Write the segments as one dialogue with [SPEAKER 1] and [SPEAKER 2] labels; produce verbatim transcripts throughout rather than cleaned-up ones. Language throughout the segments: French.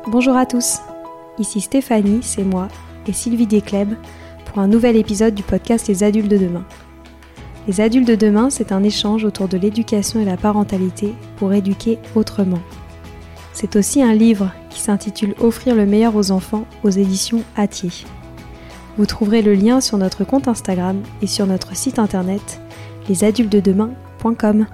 [SPEAKER 1] Bonjour à tous, ici Stéphanie, c'est moi, et Sylvie Descleb pour un nouvel épisode du podcast Les Adultes de demain. Les Adultes de demain, c'est un échange autour de l'éducation et la parentalité pour éduquer autrement. C'est aussi un livre qui s'intitule Offrir le meilleur aux enfants aux éditions Hatier. Vous trouverez le lien sur notre compte Instagram et sur notre site internet les adultes de demain point com.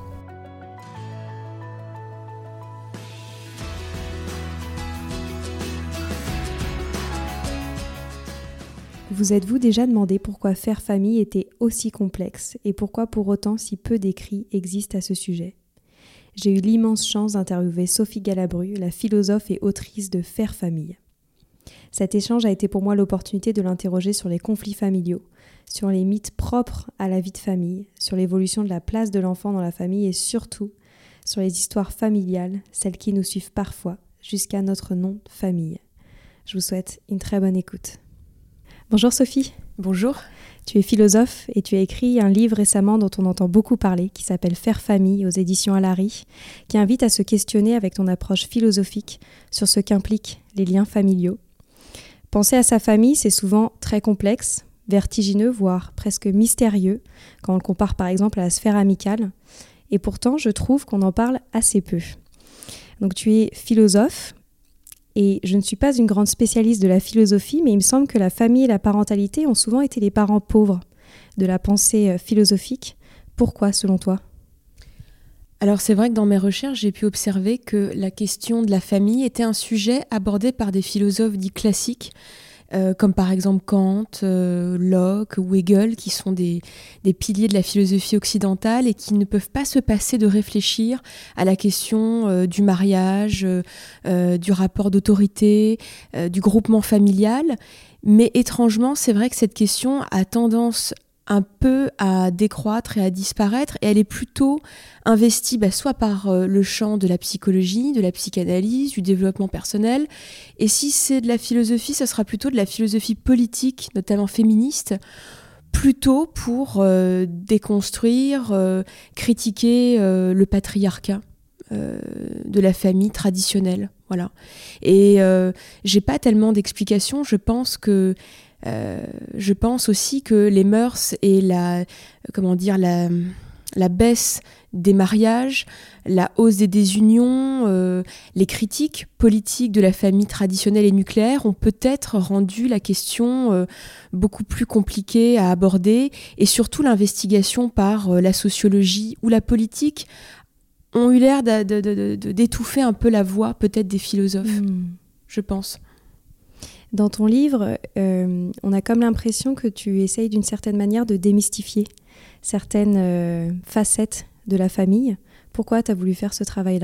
[SPEAKER 1] Vous êtes-vous déjà demandé pourquoi faire famille était aussi complexe et pourquoi pour autant si peu d'écrits existent à ce sujet ? J'ai eu l'immense chance d'interviewer Sophie Galabru, la philosophe et autrice de Faire famille. Cet échange a été pour moi l'opportunité de l'interroger sur les conflits familiaux, sur les mythes propres à la vie de famille, sur l'évolution de la place de l'enfant dans la famille et surtout sur les histoires familiales, celles qui nous suivent parfois jusqu'à notre nom de famille. Je vous souhaite une très bonne écoute. Bonjour Sophie.
[SPEAKER 2] Bonjour.
[SPEAKER 1] Tu es philosophe et tu as écrit un livre récemment dont on entend beaucoup parler, qui s'appelle Faire famille aux éditions Alary, qui invite à se questionner avec ton approche philosophique sur ce qu'impliquent les liens familiaux. Penser à sa famille, c'est souvent très complexe, vertigineux, voire presque mystérieux, quand on le compare par exemple à la sphère amicale. Et pourtant, je trouve qu'on en parle assez peu. Donc tu es philosophe. Et je ne suis pas une grande spécialiste de la philosophie, mais il me semble que la famille et la parentalité ont souvent été les parents pauvres de la pensée philosophique. Pourquoi, selon toi ?
[SPEAKER 2] Alors c'est vrai que dans mes recherches, j'ai pu observer que la question de la famille était un sujet abordé par des philosophes dits classiques, euh, comme par exemple Kant, euh, Locke ou Hegel, qui sont des, des piliers de la philosophie occidentale et qui ne peuvent pas se passer de réfléchir à la question euh, du mariage, euh, du rapport d'autorité, euh, du groupement familial. Mais étrangement, c'est vrai que cette question a tendance un peu à décroître et à disparaître, et elle est plutôt investie bah, soit par euh, le champ de la psychologie, de la psychanalyse, du développement personnel, et si c'est de la philosophie, ce sera plutôt de la philosophie politique, notamment féministe, plutôt pour euh, déconstruire, euh, critiquer euh, le patriarcat euh, de la famille traditionnelle. Voilà. Et euh, j'ai pas tellement d'explications, je pense que Euh, je pense aussi que les mœurs et la, comment dire, la, la baisse des mariages, la hausse des désunions, euh, les critiques politiques de la famille traditionnelle et nucléaire ont peut-être rendu la question euh, beaucoup plus compliquée à aborder, et surtout l'investigation par euh, la sociologie ou la politique ont eu l'air de, de, de, de, d'étouffer un peu la voix peut-être des philosophes, mmh. je pense.
[SPEAKER 1] Dans ton livre, euh, on a comme l'impression que tu essayes d'une certaine manière de démystifier certaines euh, facettes de la famille. Pourquoi tu as voulu faire ce travail-là ?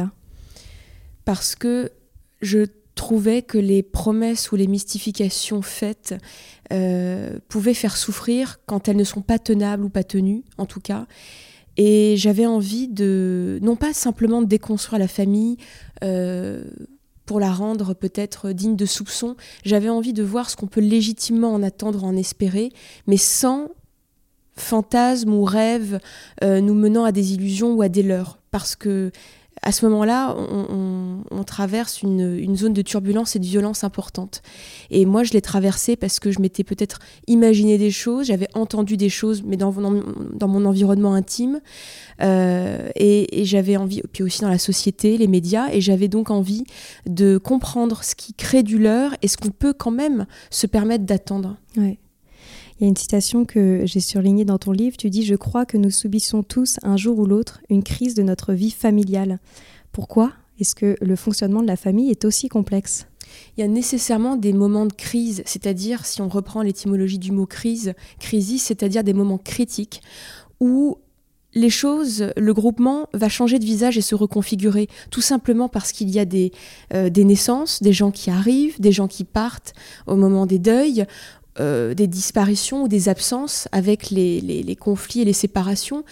[SPEAKER 2] Parce que je trouvais que les promesses ou les mystifications faites euh, pouvaient faire souffrir quand elles ne sont pas tenables ou pas tenues, en tout cas. Et j'avais envie de, non pas simplement de déconstruire la famille, euh, pour la rendre peut-être digne de soupçon. J'avais envie de voir ce qu'on peut légitimement en attendre, en espérer, mais sans fantasmes ou rêves euh, nous menant à des illusions ou à des leurres. Parce que à ce moment-là, on, on, on traverse une, une zone de turbulence et de violence importante. Et moi, je l'ai traversée parce que je m'étais peut-être imaginé des choses, j'avais entendu des choses, mais dans, dans, dans mon environnement intime. Euh, et, et j'avais envie, puis aussi dans la société, les médias, et j'avais donc envie de comprendre ce qui crée du leurre et ce qu'on peut quand même se permettre d'attendre.
[SPEAKER 1] Ouais. Il y a une citation que j'ai surlignée dans ton livre, tu dis « Je crois que nous subissons tous, un jour ou l'autre, une crise de notre vie familiale. » Pourquoi est-ce que le fonctionnement de la famille est aussi complexe ?
[SPEAKER 2] Il y a nécessairement des moments de crise, c'est-à-dire, si on reprend l'étymologie du mot crise, crisis, c'est-à-dire des moments critiques où les choses, le groupement va changer de visage et se reconfigurer, tout simplement parce qu'il y a des, euh, des naissances, des gens qui arrivent, des gens qui partent au moment des deuils, Euh, des disparitions ou des absences avec les, les, les conflits et les séparations.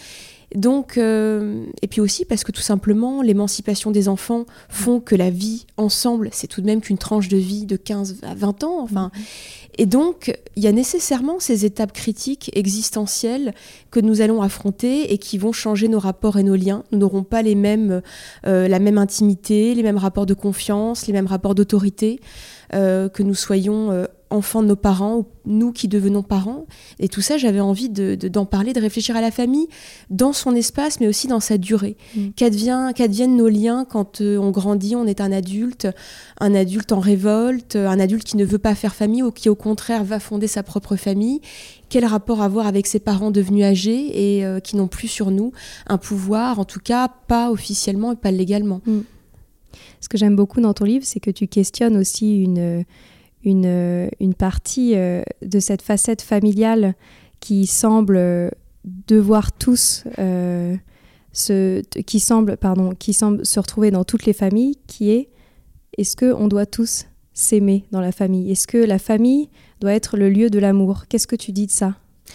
[SPEAKER 2] Donc, euh, et puis aussi parce que tout simplement, l'émancipation des enfants font que la vie ensemble, c'est tout de même qu'une tranche de vie de quinze à vingt ans. Enfin. Mmh. Et donc, il y a nécessairement ces étapes critiques existentielles que nous allons affronter et qui vont changer nos rapports et nos liens. Nous n'aurons pas les mêmes, euh, la même intimité, les mêmes rapports de confiance, les mêmes rapports d'autorité, euh, que nous soyons euh, enfants de nos parents ou nous qui devenons parents. Et tout ça, j'avais envie de, de, d'en parler, de réfléchir à la famille dans son espace, mais aussi dans sa durée. Mmh. Qu'advient, qu'adviennent nos liens quand euh, on grandit, on est un adulte, un adulte en révolte, un adulte qui ne veut pas faire famille ou qui au contraire va fonder sa propre famille. Quel rapport avoir avec ses parents devenus âgés et euh, qui n'ont plus sur nous un pouvoir, en tout cas pas officiellement et pas légalement.
[SPEAKER 1] Mmh. Ce que j'aime beaucoup dans ton livre, c'est que tu questionnes aussi une... Une, une partie euh, de cette facette familiale qui semble euh, devoir tous euh, se, qui semble, pardon, qui semble se retrouver dans toutes les familles, qui est est-ce qu'on doit tous s'aimer dans la famille ? Est-ce que la famille doit être le lieu de l'amour ? Qu'est-ce que tu dis de ça ?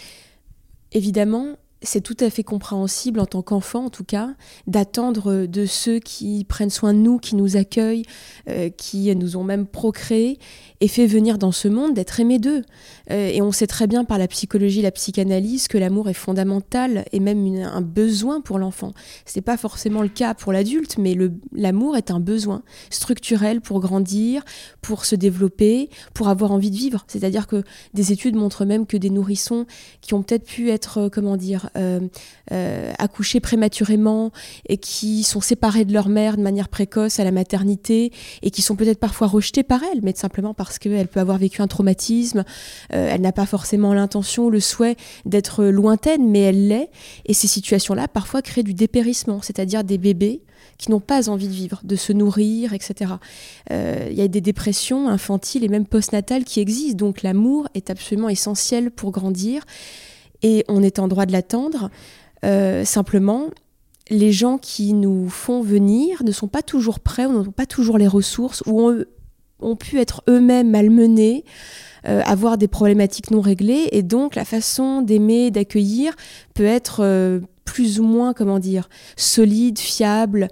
[SPEAKER 2] Évidemment, c'est tout à fait compréhensible en tant qu'enfant, en tout cas, d'attendre de ceux qui prennent soin de nous, qui nous accueillent, euh, qui nous ont même procréé et fait venir dans ce monde, d'être aimés d'eux. Euh, et on sait très bien par la psychologie, la psychanalyse, que l'amour est fondamental et même une, un besoin pour l'enfant. Ce n'est pas forcément le cas pour l'adulte, mais le, l'amour est un besoin structurel pour grandir, pour se développer, pour avoir envie de vivre. C'est-à-dire que des études montrent même que des nourrissons qui ont peut-être pu être, comment dire, Euh, euh, accouchés prématurément et qui sont séparés de leur mère de manière précoce à la maternité et qui sont peut-être parfois rejetés par elle, mais simplement parce qu'elle peut avoir vécu un traumatisme, euh, elle n'a pas forcément l'intention, le souhait d'être lointaine, mais elle l'est. Et ces situations-là parfois créent du dépérissement, c'est-à-dire des bébés qui n'ont pas envie de vivre, de se nourrir, et cetera. Euh, il y a des dépressions infantiles et même postnatales qui existent, donc l'amour est absolument essentiel pour grandir. Et on est en droit de l'attendre. Euh, simplement, les gens qui nous font venir ne sont pas toujours prêts, ou n'ont pas toujours les ressources, ou ont, ont pu être eux-mêmes malmenés, euh, avoir des problématiques non réglées. Et donc, la façon d'aimer, d'accueillir peut être euh, plus ou moins, comment dire, solide, fiable,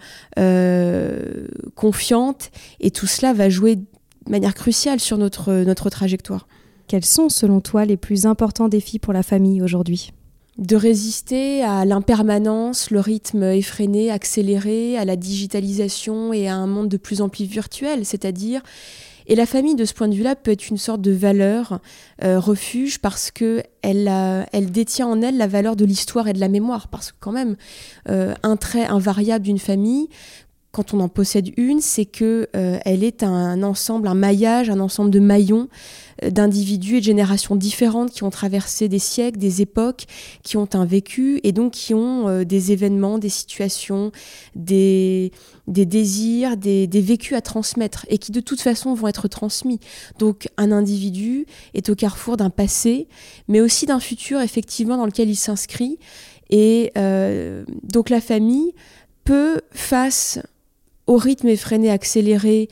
[SPEAKER 2] euh, confiante. Et tout cela va jouer de manière cruciale sur notre, notre trajectoire.
[SPEAKER 1] Quels sont, selon toi, les plus importants défis pour la famille aujourd'hui ?
[SPEAKER 2] De résister à l'impermanence, le rythme effréné, accéléré, à la digitalisation et à un monde de plus en plus virtuel, c'est-à-dire... Et la famille, de ce point de vue-là, peut être une sorte de valeur, euh, refuge, parce qu'elle a, elle détient en elle la valeur de l'histoire et de la mémoire. Parce que quand même, euh, un trait invariable d'une famille... Quand on en possède une, c'est qu'elle euh, est un ensemble, un maillage, un ensemble de maillons euh, d'individus et de générations différentes qui ont traversé des siècles, des époques, qui ont un vécu et donc qui ont euh, des événements, des situations, des, des désirs, des, des vécus à transmettre et qui de toute façon vont être transmis. Donc un individu est au carrefour d'un passé, mais aussi d'un futur effectivement dans lequel il s'inscrit. Et euh, donc la famille peut, face au rythme effréné, accéléré,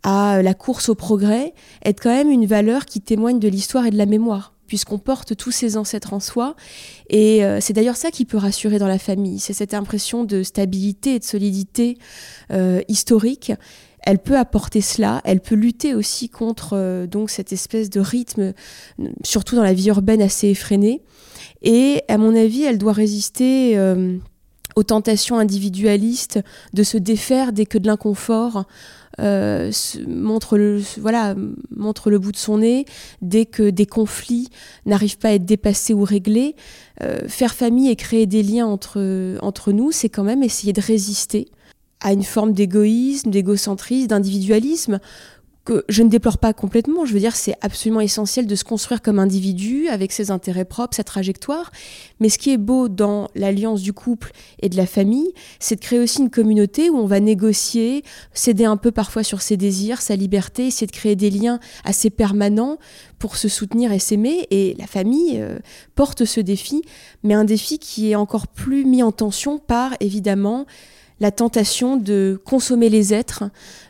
[SPEAKER 2] à la course au progrès, être quand même une valeur qui témoigne de l'histoire et de la mémoire, puisqu'on porte tous ses ancêtres en soi. Et euh, c'est d'ailleurs ça qui peut rassurer dans la famille, c'est cette impression de stabilité et de solidité euh, historique. Elle peut apporter cela, elle peut lutter aussi contre euh, donc cette espèce de rythme, surtout dans la vie urbaine assez effrénée. Et à mon avis, elle doit résister... Euh, aux tentations individualistes de se défaire dès que de l'inconfort euh, montre, le, voilà, montre le bout de son nez, dès que des conflits n'arrivent pas à être dépassés ou réglés. Euh, faire famille et créer des liens entre, entre nous, c'est quand même essayer de résister à une forme d'égoïsme, d'égocentrisme, d'individualisme, que je ne déplore pas complètement. Je veux dire, c'est absolument essentiel de se construire comme individu, avec ses intérêts propres, sa trajectoire. Mais ce qui est beau dans l'alliance du couple et de la famille, c'est de créer aussi une communauté où on va négocier, céder un peu parfois sur ses désirs, sa liberté, essayer de créer des liens assez permanents pour se soutenir et s'aimer. Et la famille euh, porte ce défi, mais un défi qui est encore plus mis en tension par, évidemment, la tentation de consommer les êtres,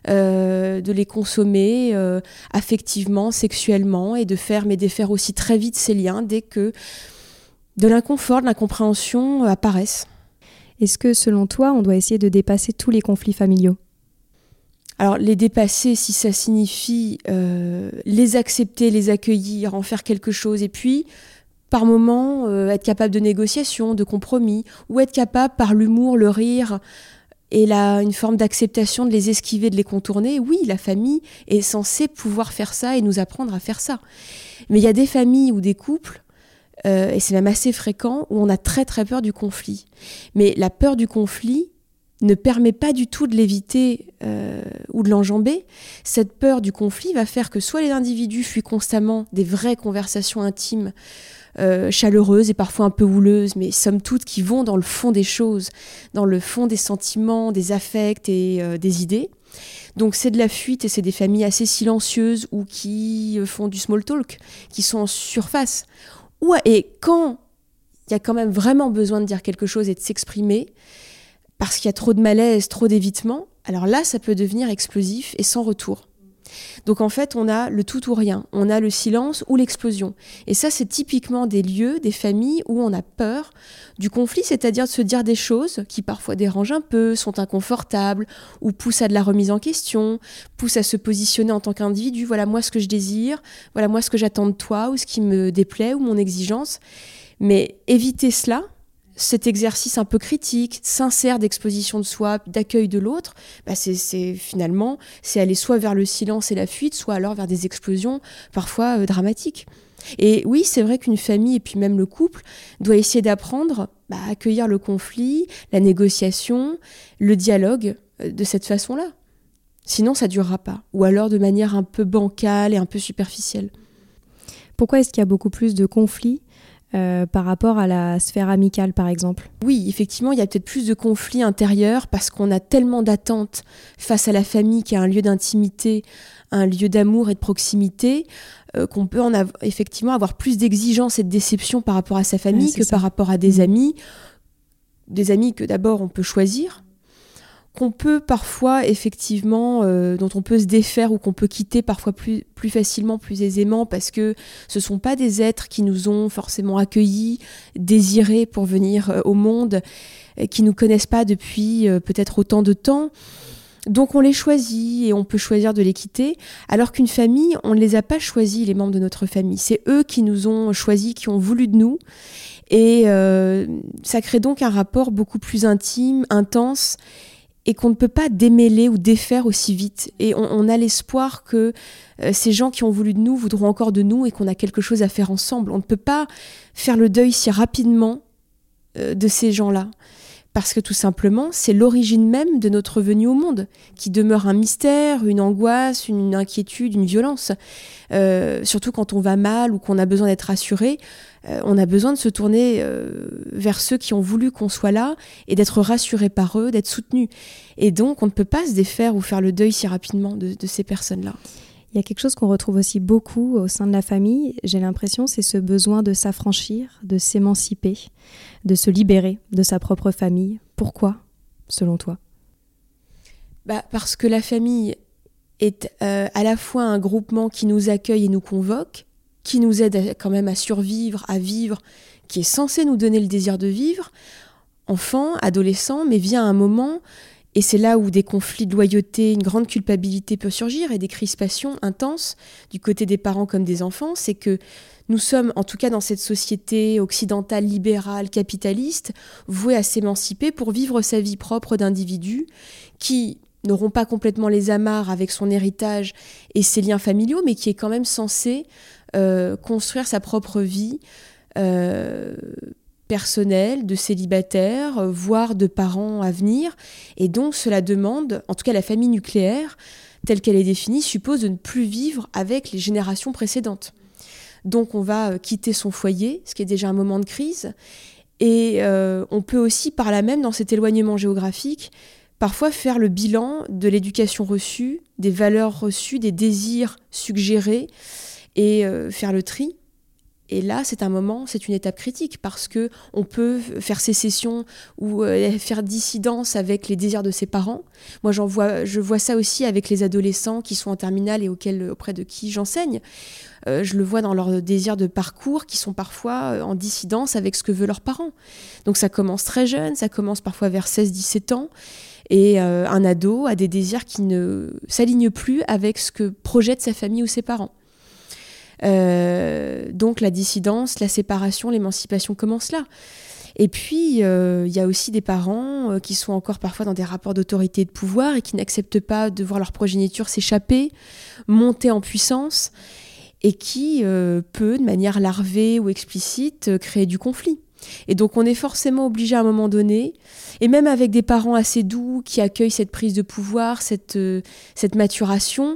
[SPEAKER 2] euh, de les consommer euh, affectivement, sexuellement, et de faire, mais défaire aussi très vite ces liens dès que de l'inconfort, de l'incompréhension apparaissent.
[SPEAKER 1] Est-ce que, selon toi, on doit essayer de dépasser tous les conflits familiaux ?
[SPEAKER 2] Alors, les dépasser, si ça signifie euh, les accepter, les accueillir, en faire quelque chose, et puis, par moments, euh, être capable de négociation, de compromis, ou être capable, par l'humour, le rire, et là, une forme d'acceptation de les esquiver, de les contourner. Oui, la famille est censée pouvoir faire ça et nous apprendre à faire ça. Mais il y a des familles ou des couples, euh, et c'est même assez fréquent, où on a très très peur du conflit. Mais la peur du conflit ne permet pas du tout de l'éviter euh, ou de l'enjamber. Cette peur du conflit va faire que soit les individus fuient constamment des vraies conversations intimes, Euh, chaleureuses et parfois un peu houleuses, mais somme toute qui vont dans le fond des choses, dans le fond des sentiments, des affects et euh, des idées. Donc c'est de la fuite et c'est des familles assez silencieuses ou qui font du small talk, qui sont en surface. Ou, et quand il y a quand même vraiment besoin de dire quelque chose et de s'exprimer, parce qu'il y a trop de malaise, trop d'évitement, alors là ça peut devenir explosif et sans retour. Donc en fait, on a le tout ou rien, on a le silence ou l'explosion. Et ça, c'est typiquement des lieux, des familles où on a peur du conflit, c'est-à-dire de se dire des choses qui parfois dérangent un peu, sont inconfortables, ou poussent à de la remise en question, poussent à se positionner en tant qu'individu. Voilà moi ce que je désire, voilà moi ce que j'attends de toi, ou ce qui me déplaît, ou mon exigence. Mais éviter cela, cet exercice un peu critique, sincère d'exposition de soi, d'accueil de l'autre, bah c'est, c'est finalement, c'est aller soit vers le silence et la fuite, soit alors vers des explosions parfois euh, dramatiques. Et oui, c'est vrai qu'une famille, et puis même le couple, doit essayer d'apprendre bah, à accueillir le conflit, la négociation, le dialogue euh, de cette façon-là. Sinon, ça ne durera pas. Ou alors de manière un peu bancale et un peu superficielle.
[SPEAKER 1] Pourquoi est-ce qu'il y a beaucoup plus de conflits Euh, par rapport à la sphère amicale, par exemple ?
[SPEAKER 2] Oui, effectivement, il y a peut-être plus de conflits intérieurs parce qu'on a tellement d'attentes face à la famille qui est un lieu d'intimité, un lieu d'amour et de proximité, euh, qu'on peut en av- effectivement avoir plus d'exigences et de déceptions par rapport à sa famille
[SPEAKER 1] ouais,
[SPEAKER 2] que
[SPEAKER 1] ça.
[SPEAKER 2] par rapport à des
[SPEAKER 1] Mmh.
[SPEAKER 2] amis. Des amis que d'abord on peut choisir, qu'on peut parfois effectivement, euh, dont on peut se défaire ou qu'on peut quitter parfois plus, plus facilement, plus aisément, parce que ce ne sont pas des êtres qui nous ont forcément accueillis, désirés pour venir euh, au monde, euh, qui ne nous connaissent pas depuis euh, peut-être autant de temps. Donc on les choisit et on peut choisir de les quitter, alors qu'une famille, on ne les a pas choisis, les membres de notre famille. C'est eux qui nous ont choisis, qui ont voulu de nous. Et euh, ça crée donc un rapport beaucoup plus intime, intense, et qu'on ne peut pas démêler ou défaire aussi vite. Et on, on a l'espoir que euh, ces gens qui ont voulu de nous voudront encore de nous et qu'on a quelque chose à faire ensemble. On ne peut pas faire le deuil si rapidement euh, de ces gens-là. Parce que tout simplement, c'est l'origine même de notre venue au monde, qui demeure un mystère, une angoisse, une inquiétude, une violence. Euh, surtout quand on va mal ou qu'on a besoin d'être rassuré, euh, on a besoin de se tourner euh, vers ceux qui ont voulu qu'on soit là et d'être rassuré par eux, d'être soutenu. Et donc, on ne peut pas se défaire ou faire le deuil si rapidement de, de ces personnes-là.
[SPEAKER 1] Il y a quelque chose qu'on retrouve aussi beaucoup au sein de la famille, j'ai l'impression, c'est ce besoin de s'affranchir, de s'émanciper, de se libérer de sa propre famille. Pourquoi, selon toi ?
[SPEAKER 2] Bah, parce que la famille est euh, à la fois un groupement qui nous accueille et nous convoque, qui nous aide à, quand même à survivre, à vivre, qui est censé nous donner le désir de vivre, enfant, adolescent, mais vient un moment... Et c'est là où des conflits de loyauté, une grande culpabilité peut surgir et des crispations intenses du côté des parents comme des enfants. C'est que nous sommes, en tout cas dans cette société occidentale, libérale, capitaliste, voués à s'émanciper pour vivre sa vie propre d'individus qui n'auront pas complètement les amarres avec son héritage et ses liens familiaux, mais qui est quand même censé euh, construire sa propre vie euh, personnel, de célibataires, voire de parents à venir. Et donc cela demande, en tout cas la famille nucléaire, telle qu'elle est définie, suppose de ne plus vivre avec les générations précédentes. Donc on va quitter son foyer, ce qui est déjà un moment de crise. Et euh, on peut aussi, par là même, dans cet éloignement géographique, parfois faire le bilan de l'éducation reçue, des valeurs reçues, des désirs suggérés, et euh, faire le tri. Et là, c'est un moment, c'est une étape critique parce que on peut faire sécession ou euh, faire dissidence avec les désirs de ses parents. Moi, j'en vois, je vois ça aussi avec les adolescents qui sont en terminale et auxquels, auprès de qui j'enseigne. Euh, je le vois dans leurs désirs de parcours qui sont parfois en dissidence avec ce que veulent leurs parents. Donc ça commence très jeune, ça commence parfois vers seize dix-sept ans. Et euh, un ado a des désirs qui ne s'alignent plus avec ce que projette sa famille ou ses parents. Euh, donc la dissidence, la séparation, l'émancipation commencent là. Et puis, euh, il y a aussi des parents euh, qui sont encore parfois dans des rapports d'autorité et de pouvoir et qui n'acceptent pas de voir leur progéniture s'échapper, monter en puissance, et qui euh, peut, de manière larvée ou explicite, euh, créer du conflit. Et donc on est forcément obligé à un moment donné, et même avec des parents assez doux qui accueillent cette prise de pouvoir, cette, euh, cette maturation,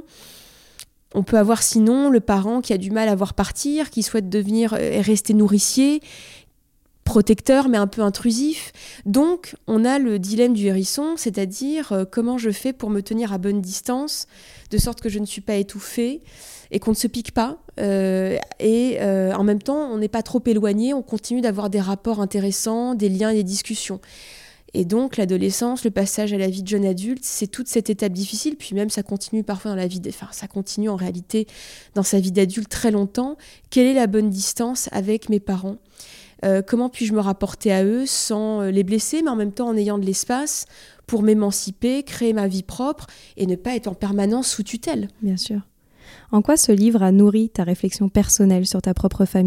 [SPEAKER 2] on peut avoir sinon le parent qui a du mal à voir partir, qui souhaite devenir et rester nourricier, protecteur mais un peu intrusif. Donc on a le dilemme du hérisson, c'est-à-dire euh, comment je fais pour me tenir à bonne distance, de sorte que je ne suis pas étouffée et qu'on ne se pique pas. Euh, et euh, en même temps, on n'est pas trop éloigné, on continue d'avoir des rapports intéressants, des liens et des discussions. Et donc l'adolescence, le passage à la vie de jeune adulte, c'est toute cette étape difficile, puis même ça continue parfois dans la vie, de... enfin ça continue en réalité dans sa vie d'adulte très longtemps. Quelle est la bonne distance avec mes parents ? euh, Comment puis-je me rapporter à eux sans les blesser, mais en même temps en ayant de l'espace pour m'émanciper, créer ma vie propre et ne pas être en permanence sous tutelle ?
[SPEAKER 1] Bien sûr. En quoi ce livre a nourri ta réflexion personnelle sur ta propre famille ?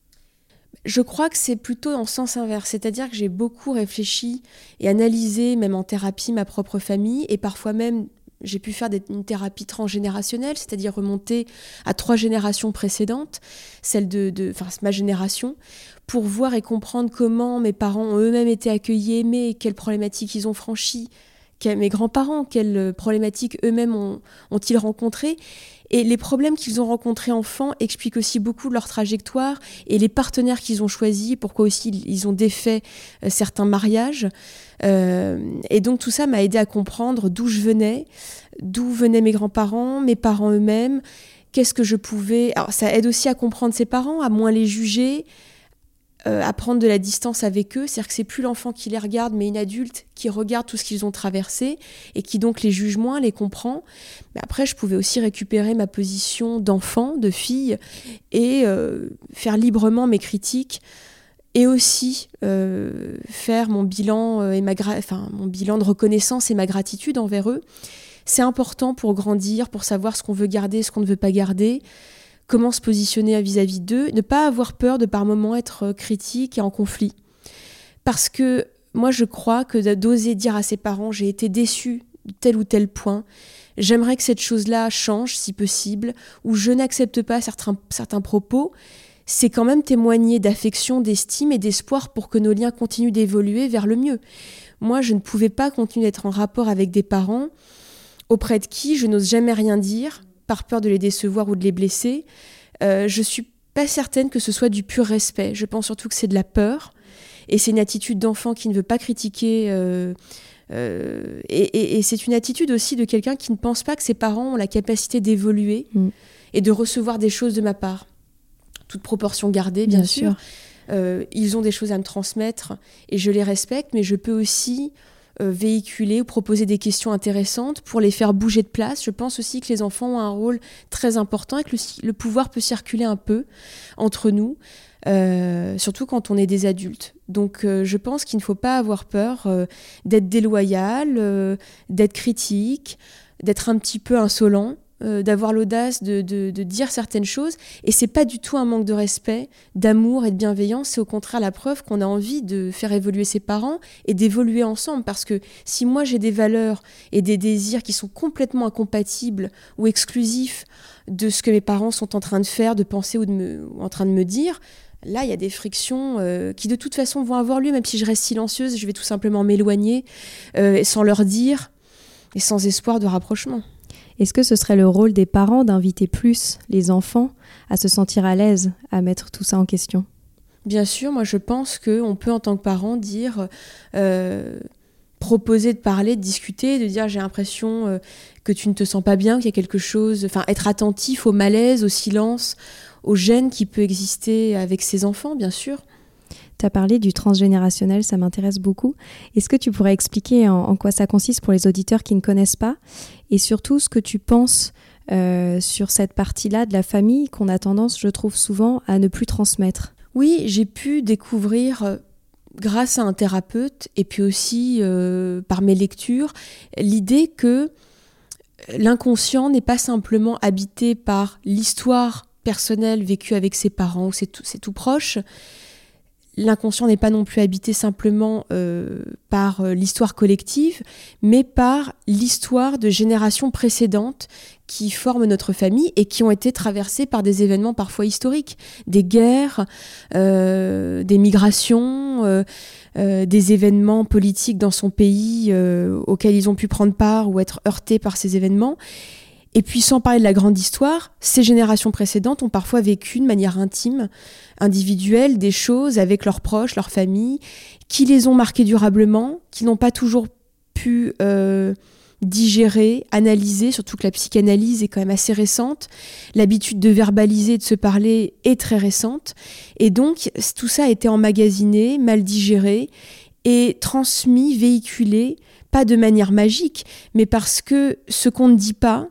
[SPEAKER 2] Je crois que c'est plutôt en sens inverse, c'est-à-dire que j'ai beaucoup réfléchi et analysé, même en thérapie, ma propre famille, et parfois même j'ai pu faire des, une thérapie transgénérationnelle, c'est-à-dire remonter à trois générations précédentes, celle de, de, enfin, ma génération, pour voir et comprendre comment mes parents ont eux-mêmes été accueillis, aimés, quelles problématiques ils ont franchies, mes grands-parents, quelles problématiques eux-mêmes ont, ont-ils rencontrées. Et les problèmes qu'ils ont rencontrés enfants expliquent aussi beaucoup de leur trajectoire et les partenaires qu'ils ont choisis, pourquoi aussi ils ont défait euh, certains mariages. Euh, et donc tout ça m'a aidé à comprendre d'où je venais, d'où venaient mes grands-parents, mes parents eux-mêmes, qu'est-ce que je pouvais... Alors ça aide aussi à comprendre ses parents, à moins les juger, euh, à prendre de la distance avec eux. C'est-à-dire que c'est plus l'enfant qui les regarde, mais une adulte qui regarde tout ce qu'ils ont traversé et qui donc les juge moins, les comprend. Mais après, je pouvais aussi récupérer ma position d'enfant, de fille, et euh, faire librement mes critiques, et aussi euh, faire mon bilan, euh, et ma gra- enfin, mon bilan de reconnaissance et ma gratitude envers eux. C'est important pour grandir, pour savoir ce qu'on veut garder, ce qu'on ne veut pas garder, comment se positionner vis-à-vis d'eux, ne pas avoir peur de par moments être critique et en conflit. Parce que moi, je crois que d'oser dire à ses parents « j'ai été déçue de tel ou tel point », j'aimerais que cette chose-là change, si possible, ou je n'accepte pas certains, certains propos, c'est quand même témoigner d'affection, d'estime et d'espoir pour que nos liens continuent d'évoluer vers le mieux. Moi, je ne pouvais pas continuer d'être en rapport avec des parents auprès de qui je n'ose jamais rien dire, par peur de les décevoir ou de les blesser. Euh, je ne suis pas certaine que ce soit du pur respect. Je pense surtout que c'est de la peur, et c'est une attitude d'enfant qui ne veut pas critiquer... Euh, Euh, et, et, et c'est une attitude aussi de quelqu'un qui ne pense pas que ses parents ont la capacité d'évoluer mmh. et de recevoir des choses de ma part. Toute proportion gardée, bien, bien sûr. sûr. Euh, ils ont des choses à me transmettre et je les respecte, mais je peux aussi euh, véhiculer ou proposer des questions intéressantes pour les faire bouger de place. Je pense aussi que les enfants ont un rôle très important et que le, le pouvoir peut circuler un peu entre nous. Euh, surtout quand on est des adultes. Donc euh, je pense qu'il ne faut pas avoir peur euh, d'être déloyal, euh, d'être critique, d'être un petit peu insolent, euh, d'avoir l'audace de, de, de dire certaines choses. Et c'est pas du tout un manque de respect, d'amour et de bienveillance, c'est au contraire la preuve qu'on a envie de faire évoluer ses parents et d'évoluer ensemble. Parce que si moi j'ai des valeurs et des désirs qui sont complètement incompatibles ou exclusifs de ce que mes parents sont en train de faire, de penser ou, de me, ou en train de me dire... Là, il y a des frictions euh, qui, de toute façon, vont avoir lieu, même si je reste silencieuse, je vais tout simplement m'éloigner euh, sans leur dire et sans espoir de rapprochement.
[SPEAKER 1] Est-ce que ce serait le rôle des parents d'inviter plus les enfants à se sentir à l'aise, à mettre tout ça en question ?
[SPEAKER 2] Bien sûr, moi je pense qu'on peut, en tant que parent, dire... Euh, proposer de parler, de discuter, de dire j'ai l'impression euh, que tu ne te sens pas bien, qu'il y a quelque chose... Enfin, être attentif au malaise, au silence... au gène qui peut exister avec ses enfants, bien sûr.
[SPEAKER 1] Tu as parlé du transgénérationnel, ça m'intéresse beaucoup. Est-ce que tu pourrais expliquer en, en quoi ça consiste pour les auditeurs qui ne connaissent pas, et surtout ce que tu penses euh, sur cette partie-là de la famille qu'on a tendance, je trouve souvent, à ne plus transmettre?
[SPEAKER 2] Oui, j'ai pu découvrir, euh, grâce à un thérapeute et puis aussi euh, par mes lectures, l'idée que l'inconscient n'est pas simplement habité par l'histoire personnelle vécue avec ses parents ou ses tout, ses tout proches. L'inconscient n'est pas non plus habité simplement euh, par euh, l'histoire collective, mais par l'histoire de générations précédentes qui forment notre famille et qui ont été traversées par des événements parfois historiques, des guerres, euh, des migrations, euh, euh, des événements politiques dans son pays euh, auxquels ils ont pu prendre part ou être heurtés par ces événements. Et puis, sans parler de la grande histoire, ces générations précédentes ont parfois vécu de manière intime, individuelle, des choses avec leurs proches, leurs familles, qui les ont marquées durablement, qui n'ont pas toujours pu euh, digérer, analyser, surtout que la psychanalyse est quand même assez récente. L'habitude de verbaliser, de se parler est très récente. Et donc, tout ça a été emmagasiné, mal digéré et transmis, véhiculé, pas de manière magique, mais parce que ce qu'on ne dit pas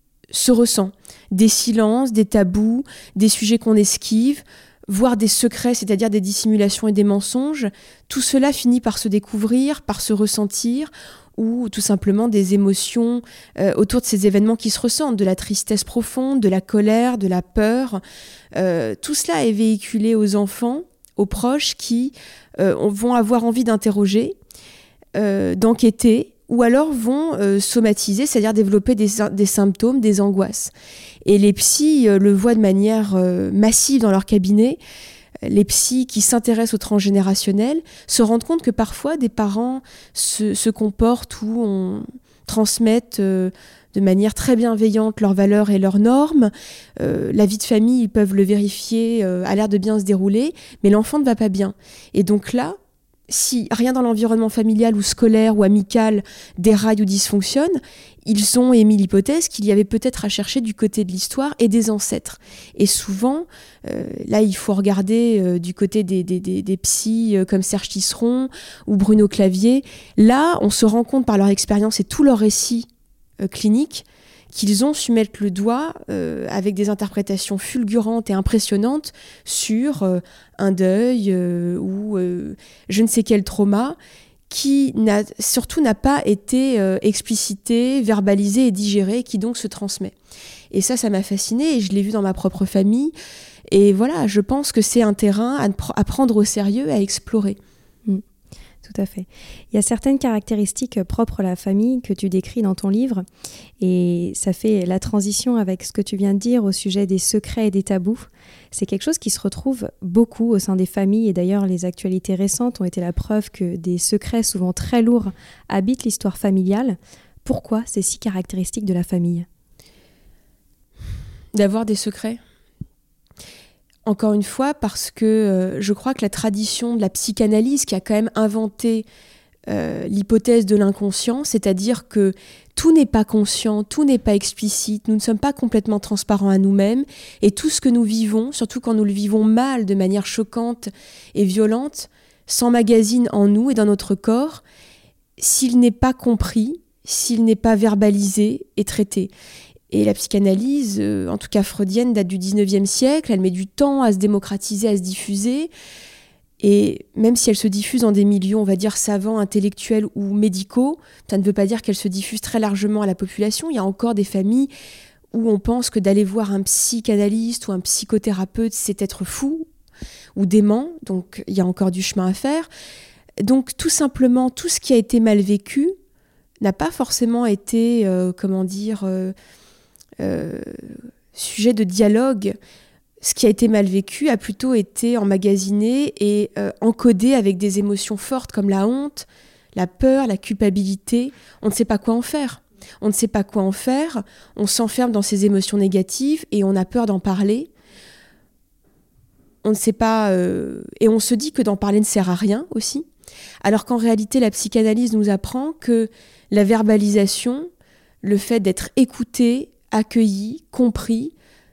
[SPEAKER 2] se ressent. Des silences, des tabous, des sujets qu'on esquive, voire des secrets, c'est-à-dire des dissimulations et des mensonges. Tout cela finit par se découvrir, par se ressentir, ou tout simplement des émotions euh, autour de ces événements qui se ressentent, de la tristesse profonde, de la colère, de la peur. Euh, tout cela est véhiculé aux enfants, aux proches qui euh, vont avoir envie d'interroger, euh, d'enquêter, ou alors vont euh, somatiser, c'est-à-dire développer des, des symptômes, des angoisses. Et les psys euh, le voient de manière euh, massive dans leur cabinet. Les psys qui s'intéressent au transgénérationnel se rendent compte que parfois des parents se, se comportent ou on transmettent euh, de manière très bienveillante leurs valeurs et leurs normes. Euh, la vie de famille, ils peuvent le vérifier, euh, a l'air de bien se dérouler, mais l'enfant ne va pas bien. Et donc là, si rien dans l'environnement familial ou scolaire ou amical déraille ou dysfonctionne, ils ont émis l'hypothèse qu'il y avait peut-être à chercher du côté de l'histoire et des ancêtres. Et souvent, euh, là, il faut regarder euh, du côté des, des, des, des psys euh, comme Serge Tisseron ou Bruno Clavier. Là, on se rend compte par leur expérience et tout leur récit euh, clinique qu'ils ont su mettre le doigt euh, avec des interprétations fulgurantes et impressionnantes sur euh, un deuil euh, ou euh, je ne sais quel trauma qui n'a, surtout n'a pas été euh, explicité, verbalisé et digéré, qui donc se transmet. Et ça, ça m'a fascinée et je l'ai vu dans ma propre famille. Et voilà, je pense que c'est un terrain à, à prendre au sérieux, à explorer.
[SPEAKER 1] Mmh. Tout à fait. Il y a certaines caractéristiques propres à la famille que tu décris dans ton livre et ça fait la transition avec ce que tu viens de dire au sujet des secrets et des tabous. C'est quelque chose qui se retrouve beaucoup au sein des familles et d'ailleurs les actualités récentes ont été la preuve que des secrets souvent très lourds habitent l'histoire familiale. Pourquoi c'est si caractéristique de la famille ?
[SPEAKER 2] D'avoir des secrets ? Encore une fois, parce que euh, je crois que la tradition de la psychanalyse qui a quand même inventé euh, l'hypothèse de l'inconscient, c'est-à-dire que tout n'est pas conscient, tout n'est pas explicite, nous ne sommes pas complètement transparents à nous-mêmes, et tout ce que nous vivons, surtout quand nous le vivons mal, de manière choquante et violente, s'emmagasine en nous et dans notre corps, s'il n'est pas compris, s'il n'est pas verbalisé et traité. Et la psychanalyse, euh, en tout cas freudienne, date du dix-neuvième siècle, elle met du temps à se démocratiser, à se diffuser. Et même si elle se diffuse dans des milieux, on va dire, savants, intellectuels ou médicaux, ça ne veut pas dire qu'elle se diffuse très largement à la population. Il y a encore des familles où on pense que d'aller voir un psychanalyste ou un psychothérapeute, c'est être fou ou dément. Donc il y a encore du chemin à faire. Donc tout simplement, tout ce qui a été mal vécu n'a pas forcément été, euh, comment dire... Euh, Euh, sujet de dialogue. Ce qui a été mal vécu a plutôt été emmagasiné et euh, encodé avec des émotions fortes comme la honte, la peur, la culpabilité. On ne sait pas quoi en faire. On ne sait pas quoi en faire. On s'enferme dans ces émotions négatives et on a peur d'en parler. On ne sait pas... Euh, et on se dit que d'en parler ne sert à rien aussi. Alors qu'en réalité, la psychanalyse nous apprend que la verbalisation, le fait d'être écouté, accueilli, compris,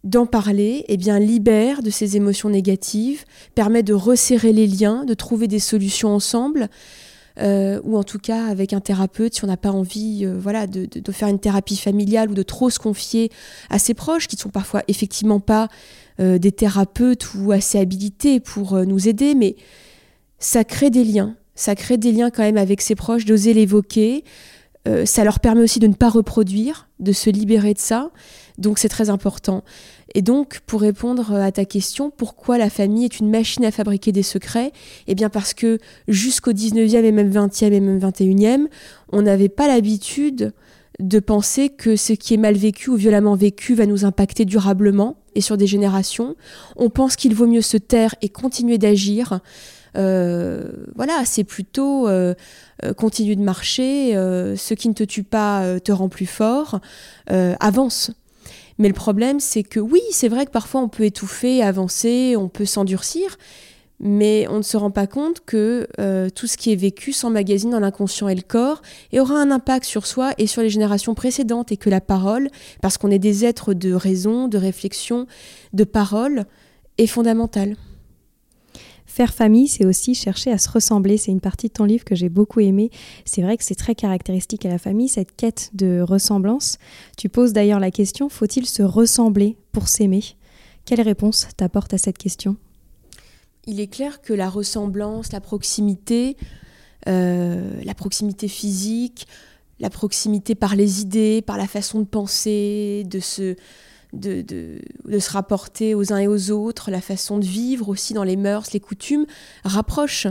[SPEAKER 2] d'en parler, eh bien, libère de ces émotions négatives, permet de resserrer les liens, de trouver des solutions ensemble, euh, ou en tout cas avec un thérapeute, si on n'a pas envie euh, voilà, de, de, de faire une thérapie familiale ou de trop se confier à ses proches, qui ne sont parfois effectivement pas euh, des thérapeutes ou assez habilités pour euh, nous aider, mais ça crée des liens, ça crée des liens quand même avec ses proches, d'oser l'évoquer. Euh, ça leur permet aussi de ne pas reproduire, de se libérer de ça. Donc c'est très important. Et donc, pour répondre à ta question, pourquoi la famille est une machine à fabriquer des secrets ? Eh bien parce que jusqu'au dix-neuvième et même vingtième et même vingt et unième, on n'avait pas l'habitude de penser que ce qui est mal vécu ou violemment vécu va nous impacter durablement et sur des générations. On pense qu'il vaut mieux se taire et continuer d'agir. Euh, voilà, c'est plutôt euh, euh, continue de marcher, euh, ce qui ne te tue pas euh, te rend plus fort, euh, avance. Mais le problème, c'est que oui, c'est vrai que parfois on peut étouffer, avancer, on peut s'endurcir, mais on ne se rend pas compte que euh, tout ce qui est vécu s'emmagasine dans l'inconscient et le corps et aura un impact sur soi et sur les générations précédentes, et que la parole, parce qu'on est des êtres de raison, de réflexion, de parole, est fondamentale.
[SPEAKER 1] Faire famille, c'est aussi chercher à se ressembler. C'est une partie de ton livre que j'ai beaucoup aimée. C'est vrai que c'est très caractéristique à la famille, cette quête de ressemblance. Tu poses d'ailleurs la question, faut-il se ressembler pour s'aimer ? Quelle réponse t'apportes à cette question ?
[SPEAKER 2] Il est clair que la ressemblance, la proximité, euh, la proximité physique, la proximité par les idées, par la façon de penser, de se... De, de, de se rapporter aux uns et aux autres, la façon de vivre aussi dans les mœurs, les coutumes, rapproche.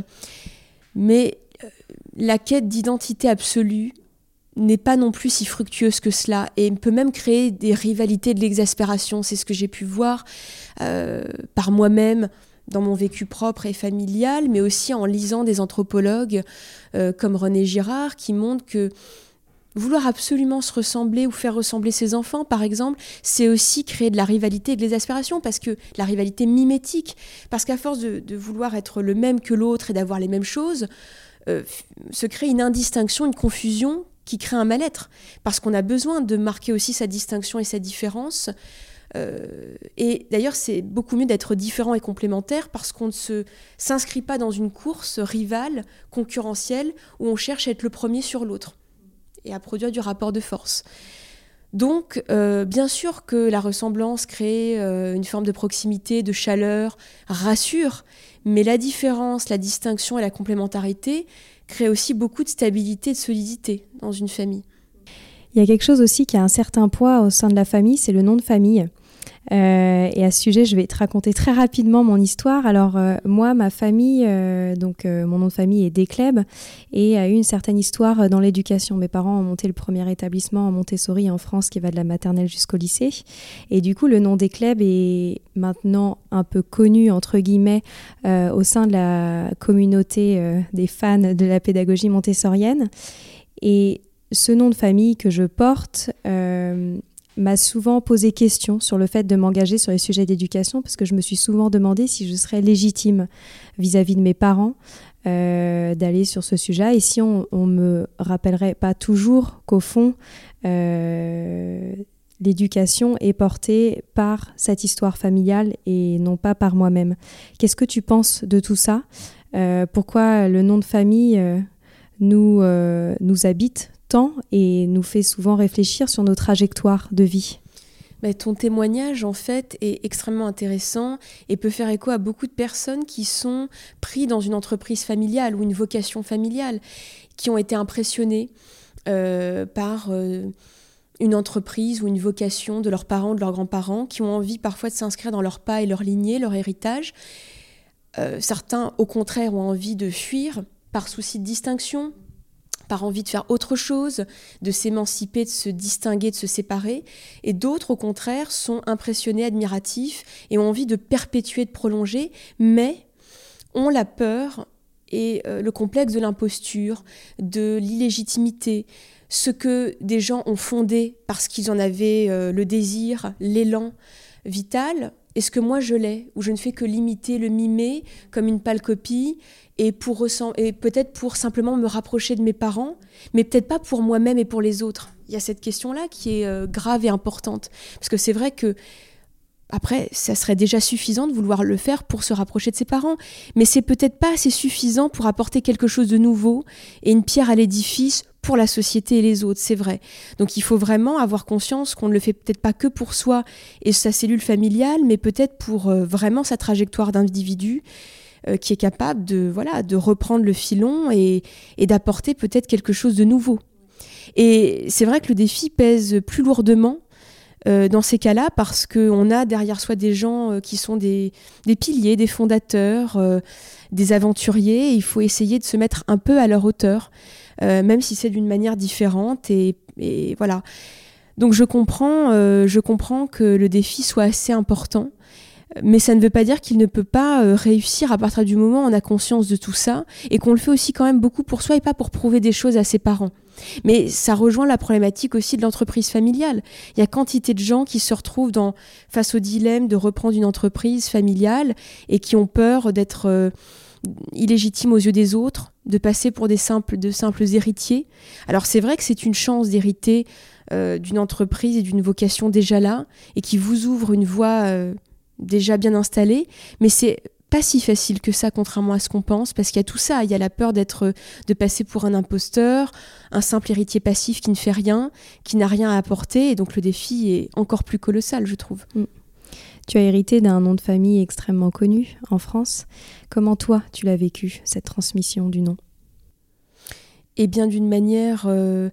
[SPEAKER 2] Mais euh, la quête d'identité absolue n'est pas non plus si fructueuse que cela, et peut même créer des rivalités, de l'exaspération. C'est ce que j'ai pu voir euh, par moi-même dans mon vécu propre et familial, mais aussi en lisant des anthropologues euh, comme René Girard, qui montrent que vouloir absolument se ressembler ou faire ressembler ses enfants, par exemple, c'est aussi créer de la rivalité et de l'exaspération, parce que la rivalité mimétique, parce qu'à force de, de vouloir être le même que l'autre et d'avoir les mêmes choses, euh, se crée une indistinction, une confusion qui crée un mal-être, parce qu'on a besoin de marquer aussi sa distinction et sa différence. Euh, et d'ailleurs, c'est beaucoup mieux d'être différent et complémentaire, parce qu'on ne se, s'inscrit pas dans une course rivale, concurrentielle, où on cherche à être le premier sur l'autre et à produire du rapport de force. Donc, euh, bien sûr que la ressemblance crée euh, une forme de proximité, de chaleur, rassure, mais la différence, la distinction et la complémentarité créent aussi beaucoup de stabilité et de solidité dans une famille.
[SPEAKER 1] Il y a quelque chose aussi qui a un certain poids au sein de la famille, c'est le nom de famille. Euh, et à ce sujet, je vais te raconter très rapidement mon histoire. Alors euh, moi, ma famille, euh, donc euh, mon nom de famille est Descleb et a eu une certaine histoire dans l'éducation. Mes parents ont monté le premier établissement en Montessori en France qui va de la maternelle jusqu'au lycée. Et du coup, le nom Descleb est maintenant un peu connu, entre guillemets, euh, au sein de la communauté euh, des fans de la pédagogie montessorienne. Et ce nom de famille que je porte... Euh, m'a souvent posé question sur le fait de m'engager sur les sujets d'éducation, parce que je me suis souvent demandé si je serais légitime vis-à-vis de mes parents euh, d'aller sur ce sujet, et si on ne me rappellerait pas toujours qu'au fond, euh, l'éducation est portée par cette histoire familiale et non pas par moi-même. Qu'est-ce que tu penses de tout ça ? euh, Pourquoi le nom de famille euh, nous, euh, nous habite et nous fait souvent réfléchir sur nos trajectoires de vie.
[SPEAKER 2] Mais ton témoignage, en fait, est extrêmement intéressant et peut faire écho à beaucoup de personnes qui sont pris dans une entreprise familiale ou une vocation familiale, qui ont été impressionnées euh, par euh, une entreprise ou une vocation de leurs parents, de leurs grands-parents, qui ont envie parfois de s'inscrire dans leur pas et leur lignée, leur héritage. Euh, certains, au contraire, ont envie de fuir par souci de distinction, par envie de faire autre chose, de s'émanciper, de se distinguer, de se séparer. Et d'autres, au contraire, sont impressionnés, admiratifs et ont envie de perpétuer, de prolonger, mais ont la peur et euh, le complexe de l'imposture, de l'illégitimité, ce que des gens ont fondé parce qu'ils en avaient euh, le désir, l'élan vital, est-ce que moi je l'ai, ou je ne fais que l'imiter, le mimer comme une pâle copie, et, pour ressent- et peut-être pour simplement me rapprocher de mes parents, mais peut-être pas pour moi-même et pour les autres. Il y a cette question-là qui est euh, grave et importante, parce que c'est vrai que Après, ça serait déjà suffisant de vouloir le faire pour se rapprocher de ses parents. Mais c'est peut-être pas assez suffisant pour apporter quelque chose de nouveau et une pierre à l'édifice pour la société et les autres, c'est vrai. Donc il faut vraiment avoir conscience qu'on ne le fait peut-être pas que pour soi et sa cellule familiale, mais peut-être pour euh, vraiment sa trajectoire d'individu euh, qui est capable de, voilà, de reprendre le filon et, et d'apporter peut-être quelque chose de nouveau. Et c'est vrai que le défi pèse plus lourdement Euh, dans ces cas-là, parce qu'on a derrière soi des gens euh, qui sont des, des piliers, des fondateurs, euh, des aventuriers, et il faut essayer de se mettre un peu à leur hauteur, euh, même si c'est d'une manière différente, et, et voilà. Donc je comprends, euh, je comprends que le défi soit assez important, mais ça ne veut pas dire qu'il ne peut pas euh, réussir à partir du moment où on a conscience de tout ça, et qu'on le fait aussi quand même beaucoup pour soi et pas pour prouver des choses à ses parents. Mais ça rejoint la problématique aussi de l'entreprise familiale. Il y a quantité de gens qui se retrouvent dans, face au dilemme de reprendre une entreprise familiale et qui ont peur d'être euh, illégitimes aux yeux des autres, de passer pour des simples, de simples héritiers. Alors c'est vrai que c'est une chance d'hériter euh, d'une entreprise et d'une vocation déjà là et qui vous ouvre une voie euh, déjà bien installée, mais c'est pas si facile que ça, contrairement à ce qu'on pense, parce qu'il y a tout ça. Il y a la peur d'être, de passer pour un imposteur, un simple héritier passif qui ne fait rien, qui n'a rien à apporter, et donc le défi est encore plus colossal, je trouve.
[SPEAKER 1] Mm. Tu as hérité d'un nom de famille extrêmement connu en France. Comment toi, tu l'as vécu, cette transmission du nom ?
[SPEAKER 2] Eh bien, d'une manière... Euh,